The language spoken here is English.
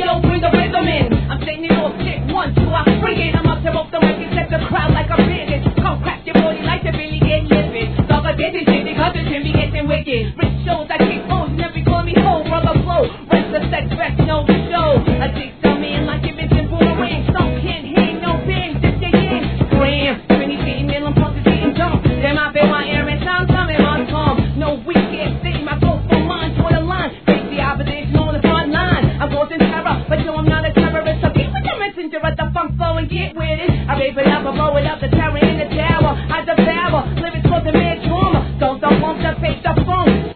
yo, bring the rhythm in. I'm saying it all sick, 1, 2, I bring it. I'm up to both the record, set the crowd like I'm bidding. Come crack your body like the Billy get livid. Dog, I get this shit because the Jimmy getting wicked. Rich shows, I keep on, never call me whole, brother flow. Rest the sex, rest no show. I dig some man like if it's in boomerang. Some can't hang, no bang, this they in. Graham, Trinity, beating, I'm supposed to be in dump. Then I bet my air and time coming on Tom. No weak ass thing, my go for mine, for the line. Face the opposition on the front line. I'm causing terror, but no, I'm not a terrorist. So keep with the messenger at the funk flow and get with it. I rape it up, I blow it up, the terror